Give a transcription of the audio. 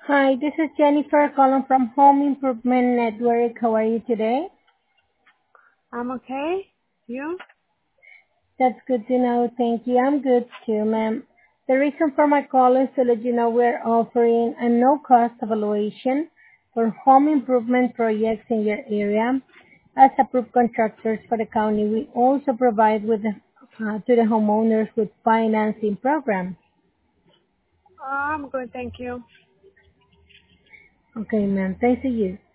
Hi, this is Jennifer calling from Home Improvement Network. How are you today? I'm okay. You? That's good to know. Thank you. I'm good too, ma'am. The reason for my call is to let you know we're offering a no-cost evaluation for home improvement projects in your area. As approved contractors for the county, we also provide to the homeowners with financing programs. I'm good, thank you. Okay, ma'am. Thanks to you.